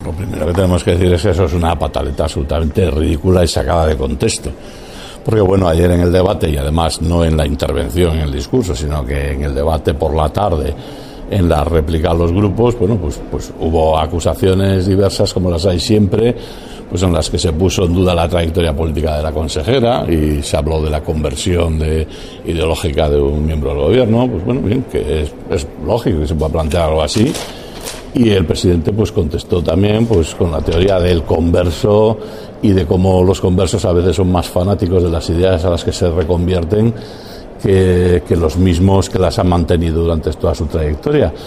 lo primero que tenemos que decir es que eso es una pataleta absolutamente ridícula y sacada de contexto. Porque bueno, ayer en el debate, y además no en la intervención, en el discurso, sino que en el debate por la tarde, en la réplica a los grupos, bueno, pues hubo acusaciones diversas, como las hay siempre, pues en las que se puso en duda la trayectoria política de la consejera y se habló de la conversión ideológica de un miembro del gobierno. Pues bueno, bien, que es lógico que se pueda plantear algo así. Y el presidente pues contestó también pues con la teoría del converso y de cómo los conversos a veces son más fanáticos de las ideas a las que se reconvierten que los mismos que las han mantenido durante toda su trayectoria.